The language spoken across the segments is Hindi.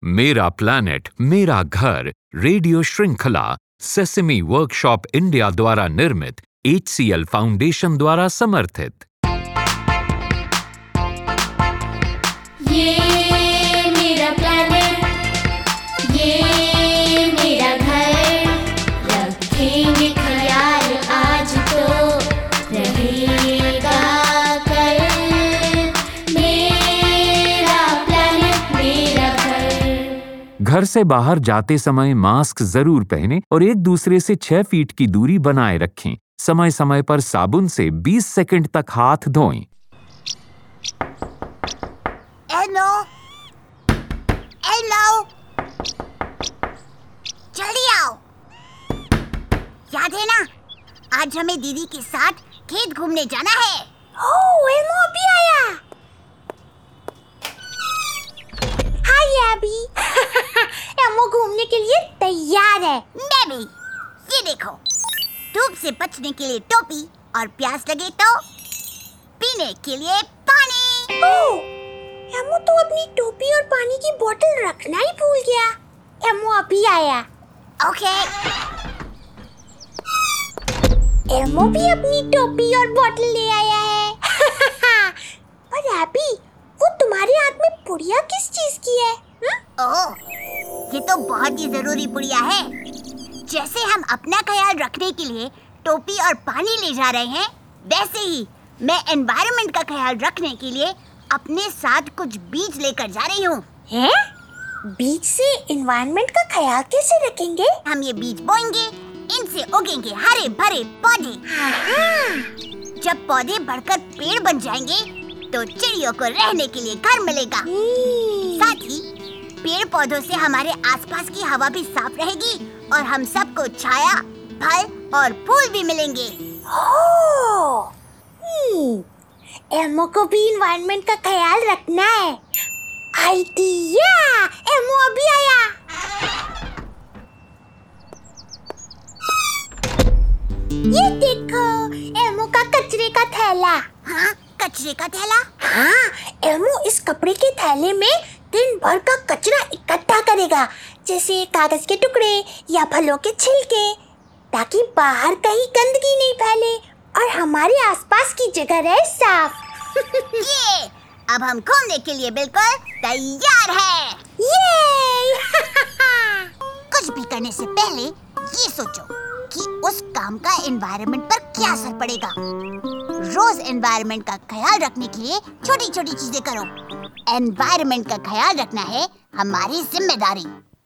मेरा प्लैनेट मेरा घर रेडियो श्रृंखला सेसेमी वर्कशॉप इंडिया द्वारा निर्मित HCL फाउंडेशन द्वारा समर्थित। ये मेरा प्लैनेट, ये मेरा घर, रखेंगे ख्याल आज तो रहेगा कल। मेरा प्लैनेट मेरा घर। घर से बाहर जाते समय मास्क जरूर पहनें और एक दूसरे से 6 फीट की दूरी बनाए रखें। समय समय पर साबुन से 20 सेकंड तक हाथ धोएं। हेलो हेलो, जल्दी आओ। याद है ना, आज हमें दीदी के साथ खेत घूमने जाना है। ओह, एल्मो अभी आया। हाय अभी। एल्मो घूमने के लिए तैयार है। मैं भी। ये देखो, धूप से बचने के लिए टोपी और प्यास लगे तो पीने के लिए पानी। ओह, एल्मो तो अपनी टोपी और पानी की बोतल रखना ही भूल गया। एल्मो अभी आया। ओके। एल्मो भी अपनी टोपी और बोतल ले आया है। पर अभी वो तुम्हारे हाथ में पुड़िया किस चीज की है? ओह, ये तो बहुत ही जरूरी पुड़िया है। जैसे हम अपना ख्याल रखने के लिए टोपी और पानी ले जा रहे हैं, वैसे ही मैं एनवायरनमेंट का ख्याल रखने के लिए अपने साथ कुछ बीज लेकर जा रही हूँ। हैं? बीज से एनवायरनमेंट का ख्याल कैसे रखेंगे? हम ये बीज बोएंगे, इनसे उगेंगे हरे भरे पौधे। जब पौधे बढ़कर पेड़ बन जाएंगे तो चिड़ियों को रहने के लिए घर मिलेगा। साथ ही पेड़ पौधों से हमारे आसपास की हवा भी साफ रहेगी और हम सबको छाया, फल और फूल भी मिलेंगे। एल्मो को भी एनवायरनमेंट का ख्याल रखना है। आइडिया! एल्मो अभी आया। ये देखो, एल्मो का कचरे का थैला। हाँ, कचरे का थैला? हाँ, एल्मो इस कपड़े के थैले में दिन भर का कचरा इकट्ठा करेगा, जैसे कागज के टुकड़े या फलों के छिलके, ताकि बाहर कहीं गंदगी नहीं फैले और हमारे आसपास की जगह रहे साफ। ये, अब हम घूमने के लिए बिल्कुल तैयार हैं। ये! कुछ भी करने से पहले ये सोचो कि उस काम का एनवायरनमेंट पर क्या असर पड़ेगा। रोज एनवायरनमेंट का ख्याल रखने के लिए छोटी छोटी चीजें करो। एनवायरनमेंट का ख्याल रखना है हमारी जिम्मेदारी।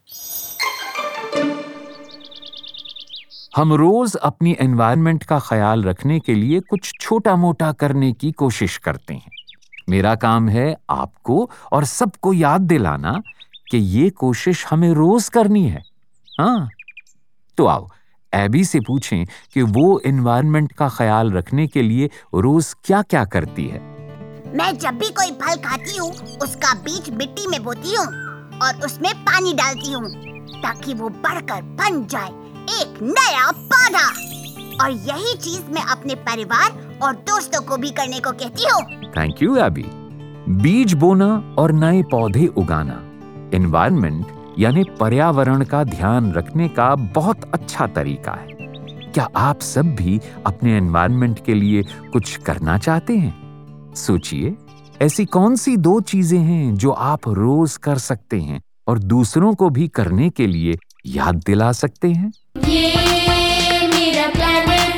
हम रोज अपनी एनवायरनमेंट का ख्याल रखने के लिए कुछ छोटा मोटा करने की कोशिश करते हैं। मेरा काम है आपको और सबको याद दिलाना कि ये कोशिश हमें रोज करनी है। हाँ, तो आओ एबी से पूछें कि वो एनवायरनमेंट का ख्याल रखने के लिए रोज क्या-क्या करती है। मैं जब भी कोई फल खाती हूँ, उसका बीज मिट्टी में बोती हूँ और उसमें पानी डालती हूँ, ताकि वो बढ़कर बन जाए एक नया पौधा। और यही चीज मैं अपने परिवार और दोस्तों को भी करने को कहती हूँ। Thank you A. बीज बोना और नए पौधे उगाना एनवायरनमेंट यानी पर्यावरण का ध्यान रखने का बहुत अच्छा तरीका है। क्या आप सब भी अपने एनवायरनमेंट के लिए कुछ करना चाहते हैं? सोचिए, ऐसी कौन सी 2 चीजें हैं जो आप रोज कर सकते हैं और दूसरों को भी करने के लिए याद दिला सकते हैं? ये मेरा प्लैनेट,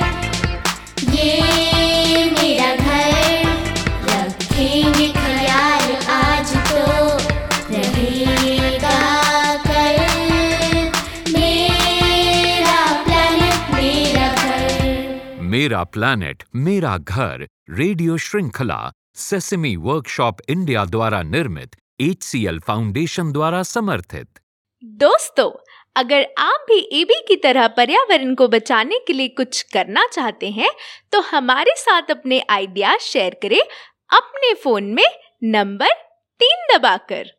ये मेरा घर, रखेंगे ख्याल आज तो रहेगा कल। मेरा प्लैनेट मेरा घर। मेरा प्लैनेट मेरा घर रेडियो श्रृंखला सेसेमी वर्कशॉप इंडिया द्वारा निर्मित HCL फाउंडेशन द्वारा समर्थित। दोस्तों, अगर आप भी एबी की तरह पर्यावरण को बचाने के लिए कुछ करना चाहते हैं तो हमारे साथ अपने आइडिया शेयर करें अपने फोन में नंबर 3 दबाकर।